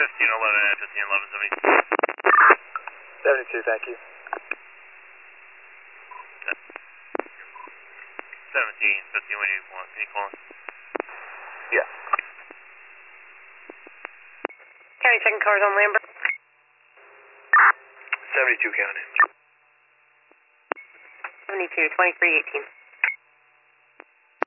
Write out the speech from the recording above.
72, thank you. 17, 15, what do you want? Can you call in? Yeah. County second cars on Lambert. 72 county. 72, 2318.